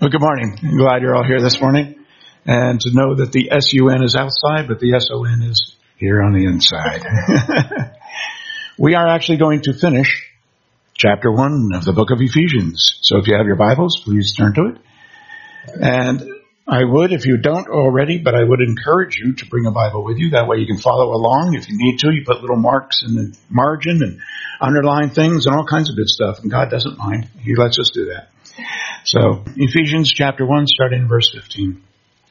Well, good morning. I'm glad you're all here this morning. And to know that the S-U-N is outside, but the S-O-N is here on the inside. We are actually going to finish chapter 1 of the book of Ephesians. So if you have your Bibles, please turn to it. And I would, if you don't already, but I would encourage you to bring a Bible with you. That way you can follow along. If you need to, you put little marks in the margin and underline things and all kinds of good stuff. And God doesn't mind. He lets us do that. So, Ephesians chapter 1, starting in verse 15.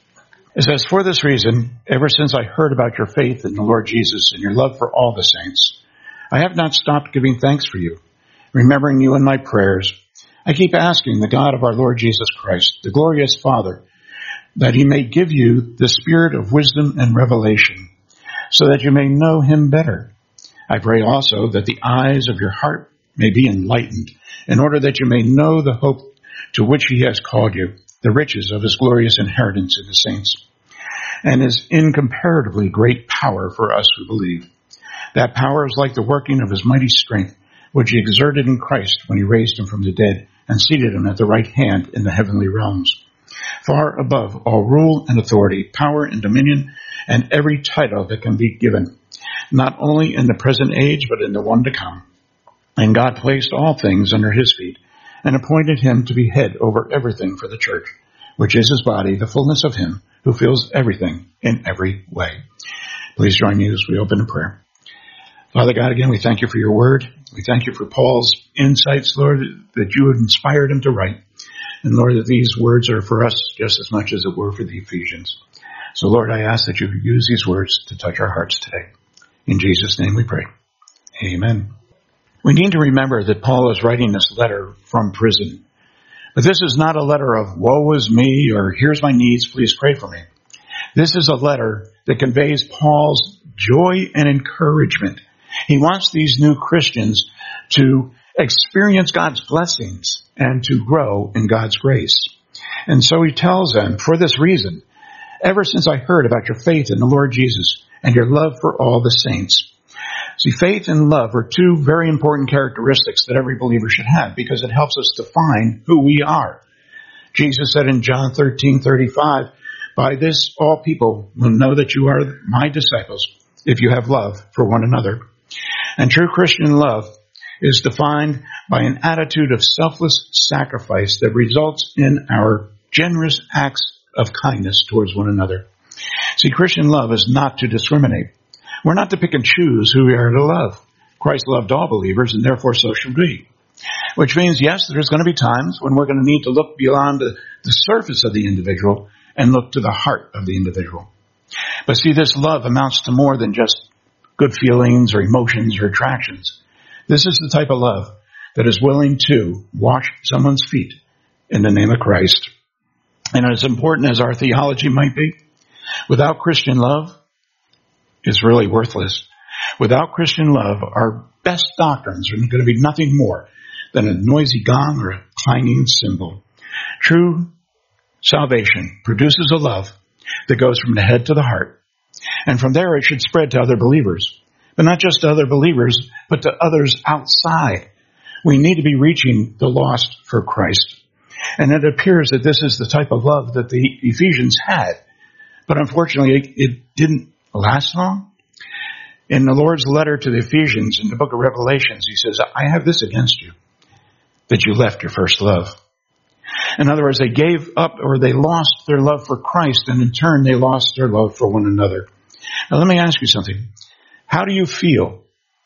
It says, "For this reason, ever since I heard about your faith in the Lord Jesus and your love for all the saints, I have not stopped giving thanks for you, remembering you in my prayers. I keep asking the God of our Lord Jesus Christ, the glorious Father, that he may give you the spirit of wisdom and revelation, so that you may know him better. I pray also that the eyes of your heart may be enlightened, in order that you may know the hope to which he has called you, the riches of his glorious inheritance in the saints, and his incomparably great power for us who believe. That power is like the working of his mighty strength, which he exerted in Christ when he raised him from the dead and seated him at the right hand in the heavenly realms, far above all rule and authority, power and dominion, and every title that can be given, not only in the present age, but in the one to come. And God placed all things under his feet, and appointed him to be head over everything for the church, which is his body, the fullness of him who fills everything in every way." Please join me as we open in prayer. Father God, again, we thank you for your word. We thank you for Paul's insights, Lord, that you have inspired him to write. And Lord, that these words are for us just as much as it were for the Ephesians. So Lord, I ask that you use these words to touch our hearts today. In Jesus' name we pray. Amen. We need to remember that Paul is writing this letter from prison. But this is not a letter of woe is me or here's my needs, please pray for me. This is a letter that conveys Paul's joy and encouragement. He wants these new Christians to experience God's blessings and to grow in God's grace. And so he tells them, "For this reason, ever since I heard about your faith in the Lord Jesus and your love for all the saints." See, faith and love are two very important characteristics that every believer should have because it helps us define who we are. Jesus said in John 13:35, "By this all people will know that you are my disciples if you have love for one another." And true Christian love is defined by an attitude of selfless sacrifice that results in our generous acts of kindness towards one another. See, Christian love is not to discriminate. We're not to pick and choose who we are to love. Christ loved all believers, and therefore so should we. Which means, yes, there's going to be times when we're going to need to look beyond the surface of the individual and look to the heart of the individual. But see, this love amounts to more than just good feelings or emotions or attractions. This is the type of love that is willing to wash someone's feet in the name of Christ. And as important as our theology might be, without Christian love, it's really worthless. Without Christian love, our best doctrines are going to be nothing more than a noisy gong or a clanging cymbal. True salvation produces a love that goes from the head to the heart. And from there it should spread to other believers. But not just to other believers, but to others outside. We need to be reaching the lost for Christ. And it appears that this is the type of love that the Ephesians had. But unfortunately, it didn't last long. In the Lord's letter to the Ephesians in the book of Revelations, he says, "I have this against you, that you left your first love." In other words, they gave up or they lost their love for Christ, and in turn they lost their love for one another. Now let me ask you something. How do you feel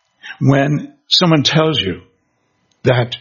when someone tells you that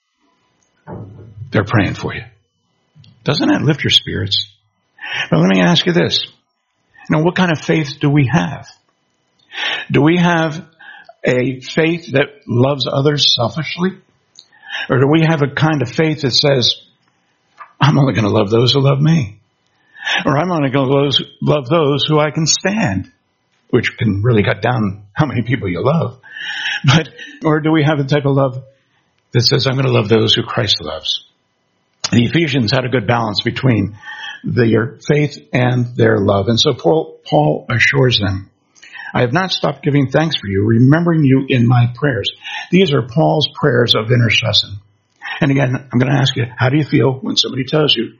they're praying for you? Doesn't that lift your spirits? But let me ask you this. Now, what kind of faith do we have? Do we have a faith that loves others selfishly? Or do we have a kind of faith that says, I'm only going to love those who love me? Or I'm only going to love those who I can stand, which can really cut down how many people you love. Or do we have a type of love that says, I'm going to love those who Christ loves? The Ephesians had a good balance between their faith and their love. And so Paul assures them, I have not stopped giving thanks for you, remembering you in my prayers. These are Paul's prayers of intercession. And again, I'm going to ask you, how do you feel when somebody tells you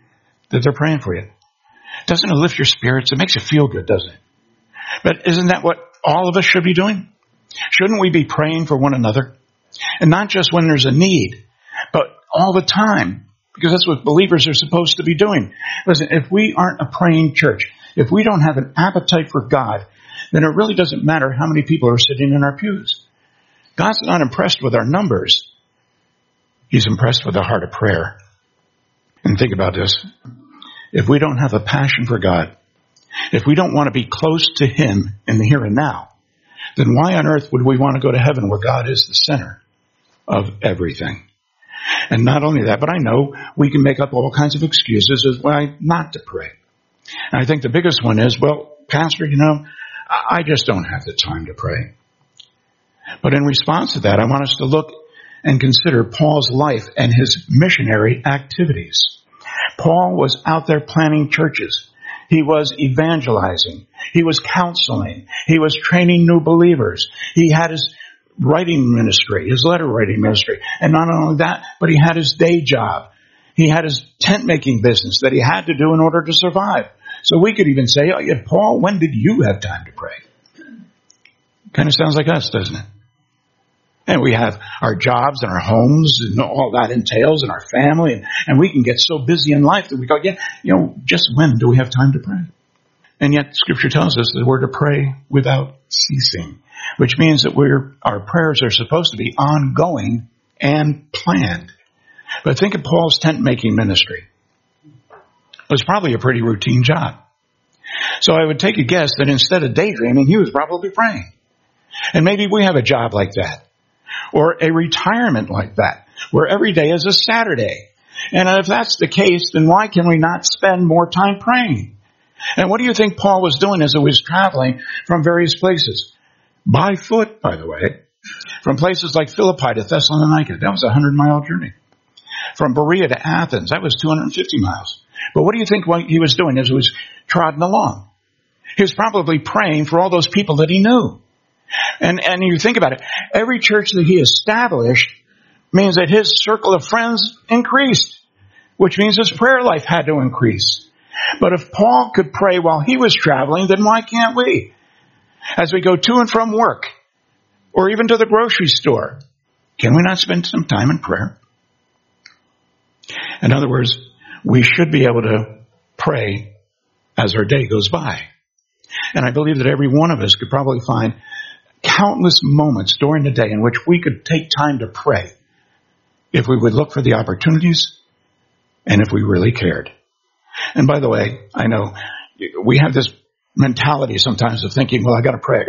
that they're praying for you. Doesn't it lift your spirits? It makes you feel good, doesn't it? But isn't that what all of us should be doing? Shouldn't we be praying for one another? And not just when there's a need, but all the time, because that's what believers are supposed to be doing. Listen, if we aren't a praying church, if we don't have an appetite for God, then it really doesn't matter how many people are sitting in our pews. God's not impressed with our numbers. He's impressed with a heart of prayer. And think about this. If we don't have a passion for God, if we don't want to be close to Him in the here and now, then why on earth would we want to go to heaven where God is the center of everything? And not only that, but I know we can make up all kinds of excuses as why not to pray. And I think the biggest one is, well, Pastor, I just don't have the time to pray. But in response to that, I want us to look and consider Paul's life and his missionary activities. Paul was out there planting churches. He was evangelizing. He was counseling. He was training new believers. He had his writing ministry, his letter writing ministry. And not only that, but he had his day job. He had his tent making business that he had to do in order to survive. So we could even say, oh, yeah, Paul, when did you have time to pray? Kind of sounds like us, doesn't it? And we have our jobs and our homes and all that entails and our family. And we can get so busy in life that we go, just when do we have time to pray? And yet Scripture tells us that we're to pray without ceasing, which means that our prayers are supposed to be ongoing and planned. But think of Paul's tent making ministry. It was probably a pretty routine job. So I would take a guess that instead of daydreaming, he was probably praying. And maybe we have a job like that, or a retirement like that, where every day is a Saturday. And if that's the case, then why can we not spend more time praying? And what do you think Paul was doing as he was traveling from various places? By foot, by the way. From places like Philippi to Thessalonica, that was a 100-mile journey. From Berea to Athens, that was 250 miles. But what do you think what he was doing as he was trotting along? He was probably praying for all those people that he knew. And you think about it, every church that he established means that his circle of friends increased, which means his prayer life had to increase. But if Paul could pray while he was traveling, then why can't we? As we go to and from work, or even to the grocery store, can we not spend some time in prayer? In other words, we should be able to pray as our day goes by. And I believe that every one of us could probably find countless moments during the day in which we could take time to pray if we would look for the opportunities and if we really cared. And by the way, I know we have this mentality sometimes of thinking, well, I got to pray.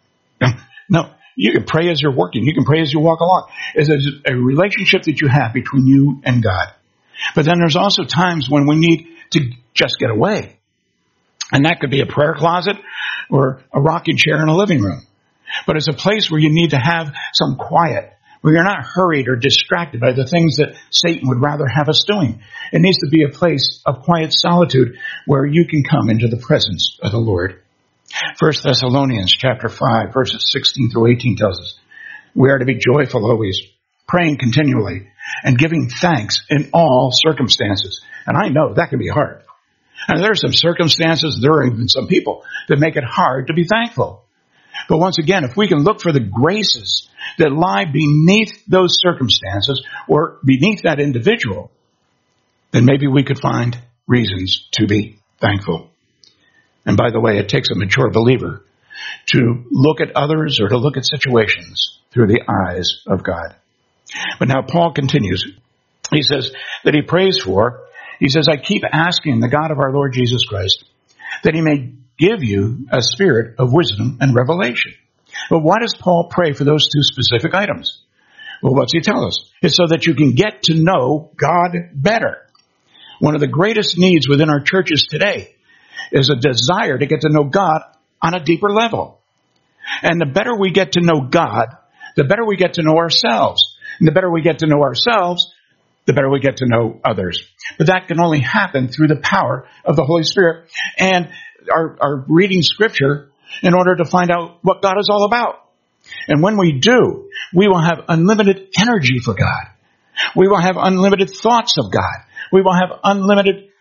No, you can pray as you're working. You can pray as you walk along. It's a relationship that you have between you and God. But then there's also times when we need to just get away. And that could be a prayer closet or a rocking chair in a living room. But it's a place where you need to have some quiet, where you're not hurried or distracted by the things that Satan would rather have us doing. It needs to be a place of quiet solitude where you can come into the presence of the Lord. 1 Thessalonians chapter 5, verses 16 through 18 tells us, we are to be joyful always, praying continually, and giving thanks in all circumstances. And I know that can be hard. And there are some circumstances, there are even some people that make it hard to be thankful. But once again, if we can look for the graces that lie beneath those circumstances or beneath that individual, then maybe we could find reasons to be thankful. And by the way, it takes a mature believer to look at others or to look at situations through the eyes of God. But now Paul continues. He says that he prays for, he says, I keep asking the God of our Lord Jesus Christ that he may give you a spirit of wisdom and revelation. But why does Paul pray for those two specific items? Well, what's he tell us? It's so that you can get to know God better. One of the greatest needs within our churches today is a desire to get to know God on a deeper level. And the better we get to know God, the better we get to know ourselves. And the better we get to know ourselves, the better we get to know others. But that can only happen through the power of the Holy Spirit and our reading Scripture in order to find out what God is all about. And when we do, we will have unlimited energy for God. We will have unlimited thoughts of God. We will have unlimited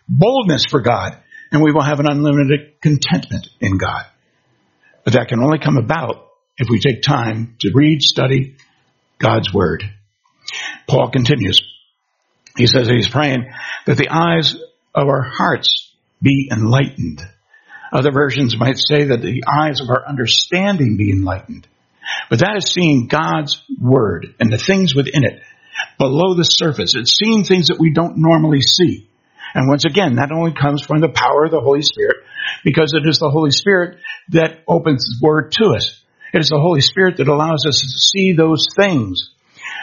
boldness for God, and we will have an unlimited contentment in God. But that can only come about if we take time to read, study God's Word. Paul continues. He says that he's praying that the eyes of our hearts be enlightened. Other versions might say that the eyes of our understanding be enlightened. But that is seeing God's Word and the things within it below the surface. It's seeing things that we don't normally see. And once again, that only comes from the power of the Holy Spirit, because it is the Holy Spirit that opens His Word to us. It is the Holy Spirit that allows us to see those things.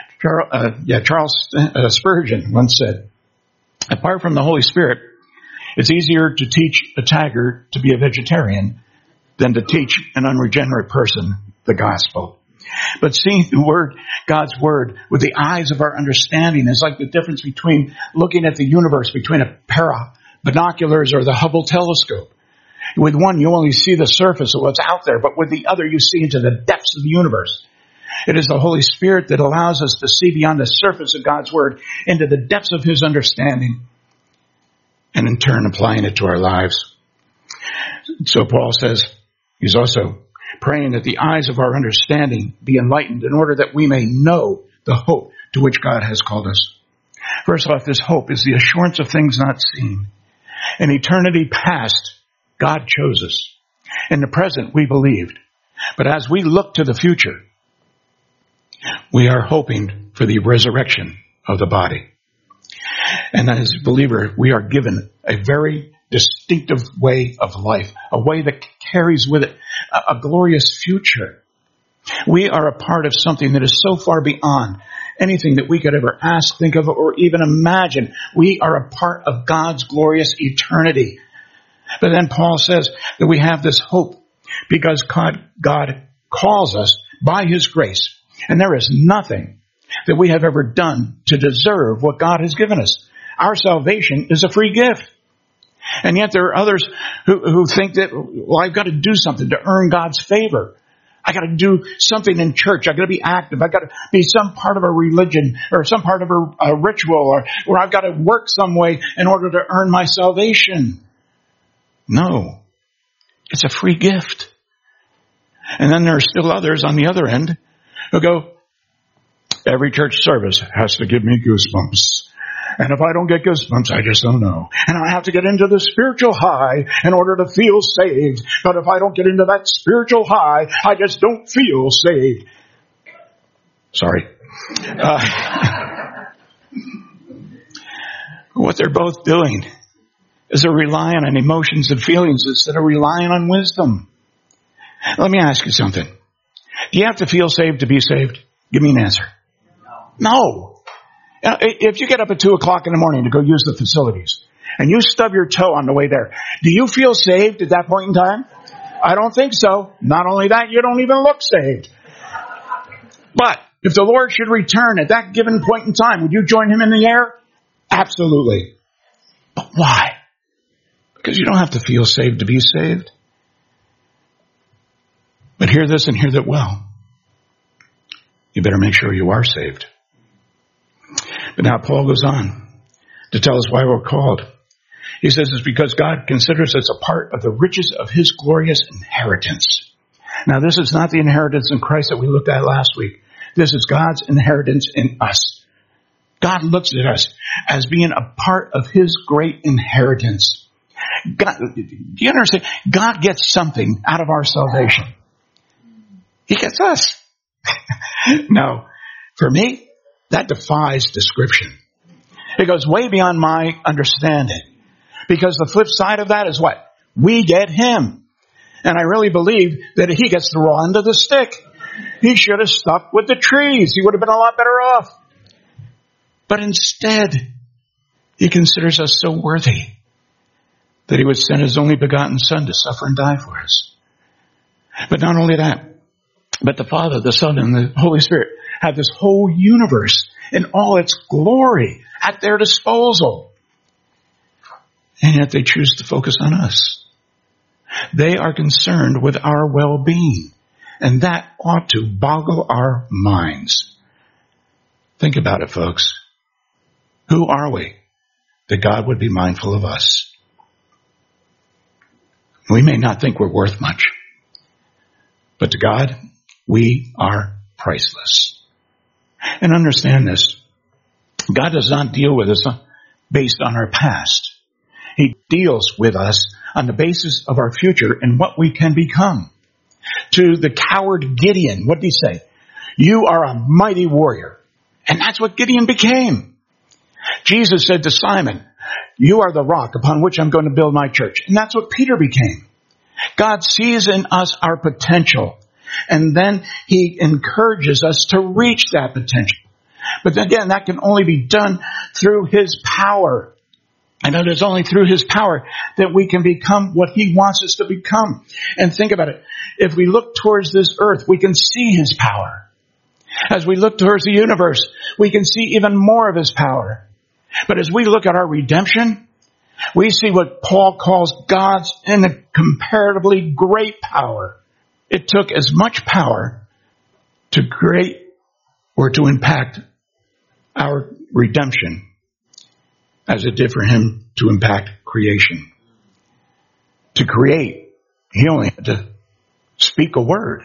Charles Spurgeon once said, apart from the Holy Spirit, it's easier to teach a tagger to be a vegetarian than to teach an unregenerate person the gospel. But seeing the Word, God's Word, with the eyes of our understanding is like the difference between looking at the universe between a pair of binoculars or the Hubble telescope. With one, you only see the surface of what's out there, but with the other, you see into the depths of the universe. It is the Holy Spirit that allows us to see beyond the surface of God's Word into the depths of His understanding, and in turn applying it to our lives. So Paul says he's also praying that the eyes of our understanding be enlightened in order that we may know the hope to which God has called us. First off, this hope is the assurance of things not seen. In eternity past, God chose us. In the present, we believed. But as we look to the future, we are hoping for the resurrection of the body. And as a believer, we are given a very distinctive way of life, a way that carries with it a glorious future. We are a part of something that is so far beyond anything that we could ever ask, think of, or even imagine. We are a part of God's glorious eternity. But then Paul says that we have this hope because God calls us by His grace. And there is nothing that we have ever done to deserve what God has given us. Our salvation is a free gift. And yet there are others who think that, well, I've got to do something to earn God's favor. I got to do something in church. I got to be active. I got to be some part of a religion or some part of a ritual, or I've got to work some way in order to earn my salvation. No, it's a free gift. And then there are still others on the other end who go, every church service has to give me goosebumps. And if I don't get goosebumps, I just don't know. And I have to get into the spiritual high in order to feel saved. But if I don't get into that spiritual high, I just don't feel saved. Sorry. What they're both doing is they're relying on emotions and feelings instead of relying on wisdom. Let me ask you something. Do you have to feel saved to be saved? Give me an answer. No. If you get up at 2 o'clock in the morning to go use the facilities and you stub your toe on the way there, do you feel saved at that point in time? I don't think so. Not only that, you don't even look saved. But if the Lord should return at that given point in time, would you join Him in the air? Absolutely. But why? Because you don't have to feel saved to be saved. But hear this and hear that well. You better make sure you are saved. But now Paul goes on to tell us why we're called. He says it's because God considers us a part of the riches of His glorious inheritance. Now this is not the inheritance in Christ that we looked at last week. This is God's inheritance in us. God looks at us as being a part of His great inheritance. God, do you understand? God gets something out of our salvation. He gets us. Now, for me, that defies description. It goes way beyond my understanding. Because the flip side of that is what? We get Him. And I really believe that He gets the raw end of the stick. He should have stuck with the trees. He would have been a lot better off. But instead, He considers us so worthy that He would send His only begotten Son to suffer and die for us. But not only that, but the Father, the Son, and the Holy Spirit have this whole universe in all its glory at their disposal. And yet they choose to focus on us. They are concerned with our well-being. And that ought to boggle our minds. Think about it, folks. Who are we? that God would be mindful of us. We may not think we're worth much, but to God, we are priceless. And understand this. God does not deal with us based on our past. He deals with us on the basis of our future and what we can become. To the coward Gideon, what did he say? You are a mighty warrior. And that's what Gideon became. Jesus said to Simon, you are the rock upon which I'm going to build my church. And that's what Peter became. God sees in us our potential. And then he encourages us to reach that potential. But again, that can only be done through his power. And it is only through his power that we can become what he wants us to become. And think about it. If we look towards this earth, we can see his power. As we look towards the universe, we can see even more of his power. But as we look at our redemption, we see what Paul calls God's incomparably great power. It took as much power to create or to impact our redemption as it did for him to impact creation. To create, he only had to speak a word.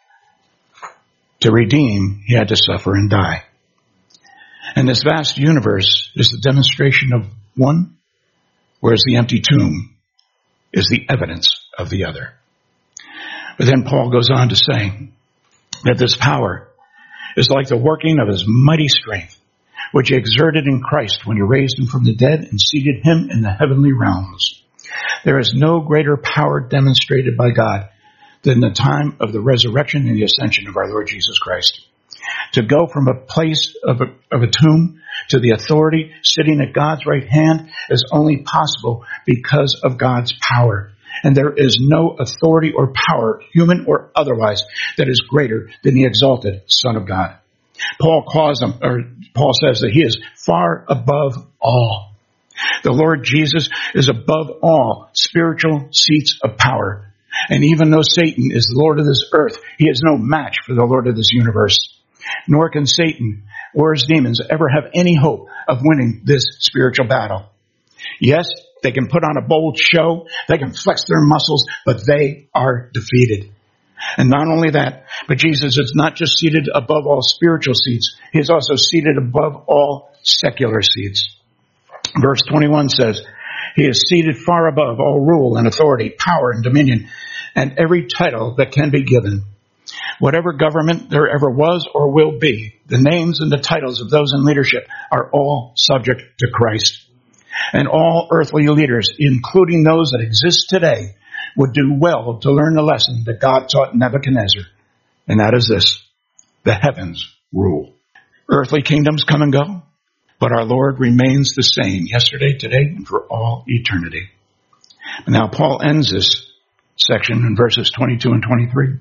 To redeem, he had to suffer and die. And this vast universe is the demonstration of one, whereas the empty tomb is the evidence of the other. But then Paul goes on to say that this power is like the working of his mighty strength, which he exerted in Christ when he raised him from the dead and seated him in the heavenly realms. There is no greater power demonstrated by God than the time of the resurrection and the ascension of our Lord Jesus Christ. To go from a place of a tomb to the authority sitting at God's right hand is only possible because of God's power. And there is no authority or power, human or otherwise, that is greater than the exalted Son of God. Paul says that he is far above all. The Lord Jesus is above all spiritual seats of power. And even though Satan is the Lord of this earth, he is no match for the Lord of this universe. Nor can Satan or his demons ever have any hope of winning this spiritual battle. Yes, they can put on a bold show, they can flex their muscles, but they are defeated. And not only that, but Jesus is not just seated above all spiritual seats, he is also seated above all secular seats. Verse 21 says, he is seated far above all rule and authority, power and dominion, and every title that can be given. Whatever government there ever was or will be, the names and the titles of those in leadership are all subject to Christ. And all earthly leaders, including those that exist today, would do well to learn the lesson that God taught Nebuchadnezzar. And that is this: the heavens rule. Earthly kingdoms come and go, but our Lord remains the same yesterday, today, and for all eternity. And now Paul ends this section in verses 22 and 23.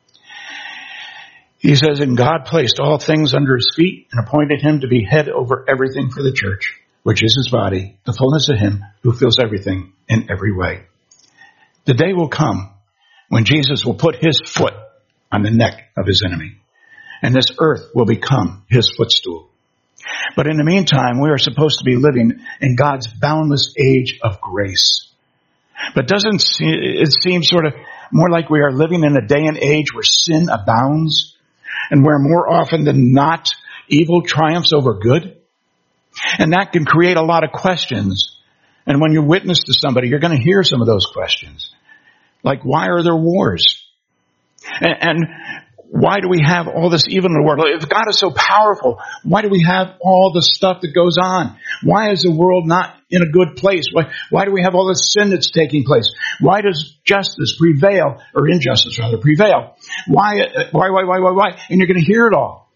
He says, and God placed all things under his feet and appointed him to be head over everything for the church, which is his body, the fullness of him who fills everything in every way. The day will come when Jesus will put his foot on the neck of his enemy, and this earth will become his footstool. But in the meantime, we are supposed to be living in God's boundless age of grace. But doesn't it seem sort of more like we are living in a day and age where sin abounds, and where more often than not, evil triumphs over good? And that can create a lot of questions. And when you witness to somebody, you're going to hear some of those questions. Like, why are there wars? And why do we have all this evil in the world? If God is so powerful, why do we have all the stuff that goes on? Why is the world not in a good place? Why do we have all this sin that's taking place? Why does justice prevail, or injustice rather, prevail? Why? And you're going to hear it all.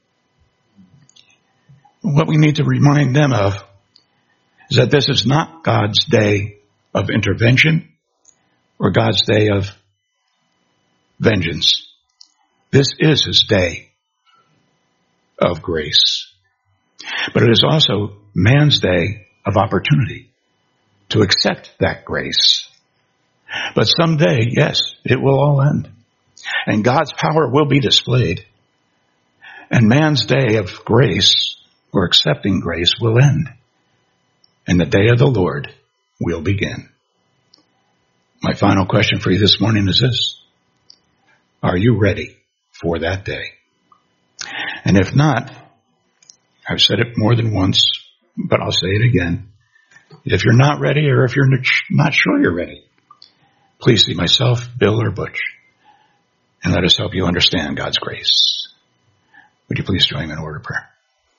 What we need to remind them of is that this is not God's day of intervention or God's day of vengeance. This is his day of grace. But it is also man's day of opportunity to accept that grace. But someday, yes, it will all end. And God's power will be displayed. And man's day of grace, or accepting grace, will end. and the day of the Lord will begin. My final question for you this morning is this. Are you ready for that day? And if not, I've said it more than once, but I'll say it again. If you're not ready, or if you're not sure you're ready, please see myself, Bill, or Butch, and let us help you understand God's grace. Would you please join me in a word of prayer?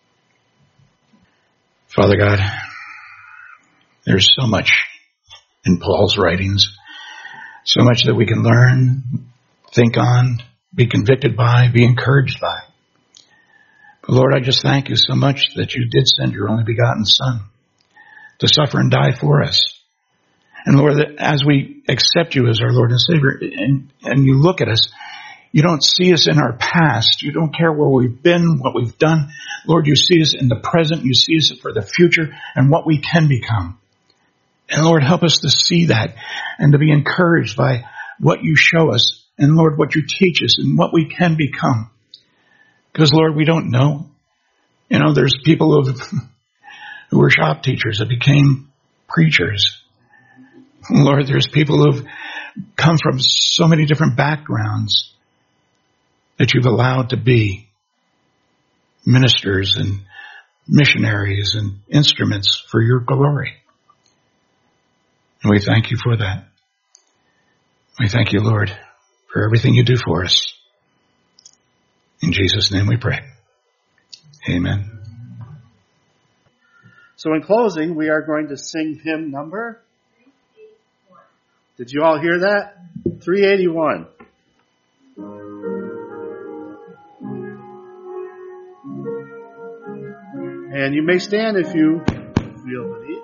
Father God, there's so much in Paul's writings, so much that we can learn, think on, be convicted by, be encouraged by. But Lord, I just thank you so much that you did send your only begotten Son to suffer and die for us. And Lord, that as we accept you as our Lord and Savior, and you look at us, you don't see us in our past. You don't care where we've been, what we've done. Lord, you see us in the present. You see us for the future and what we can become. And Lord, help us to see that and to be encouraged by what you show us. And Lord, what you teach us and what we can become. Because Lord, we don't know. You know, there's people who were shop teachers that became preachers. Lord, there's people who've come from so many different backgrounds that you've allowed to be ministers and missionaries and instruments for your glory. And we thank you for that. We thank you, Lord, for everything you do for us. In Jesus' name we pray. Amen. So in closing, we are going to sing hymn number. Did you all hear that? 381. And you may stand if you feel the need.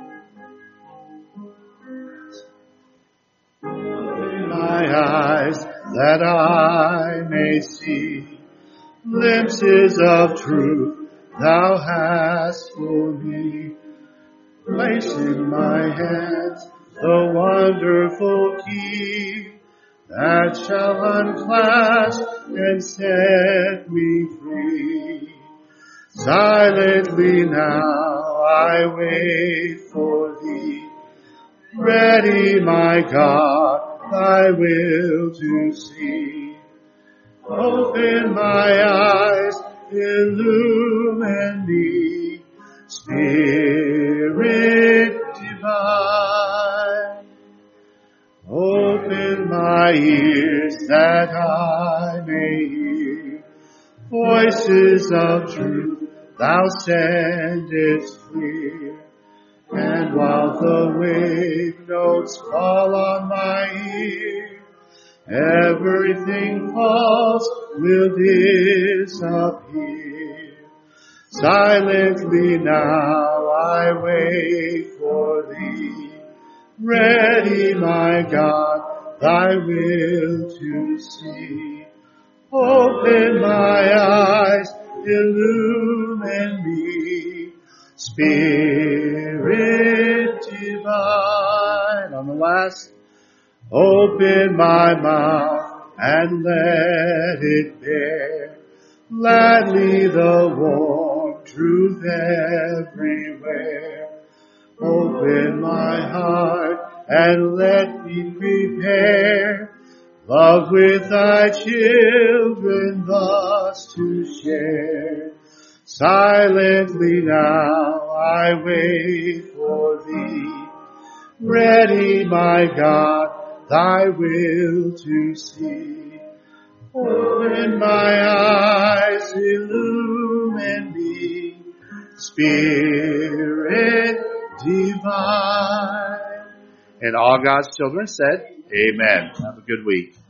Open my eyes that I may see glimpses of truth thou hast for me. Place in my hands the wonderful key that shall unclasp and set me free. Silently now I wait for thee, ready, my God, thy will to see. Open my eyes, illumine me, Spirit divine. Open my ears that I may hear voices of truth thou sendest clear. And while the wave notes fall on my ear, everything false will disappear. Silently now I wait for thee, ready, my God, thy will to see. Open my eyes, illumine me, Spirit divine. On the last, open my mouth and let it bear gladly the warm truth everywhere. Open my heart and let me prepare love with thy children thus to share. Silently now I wait for thee, ready, my God, thy will to see. Open my eyes, illumine me, Spirit divine. And all God's children said, Amen. Have a good week.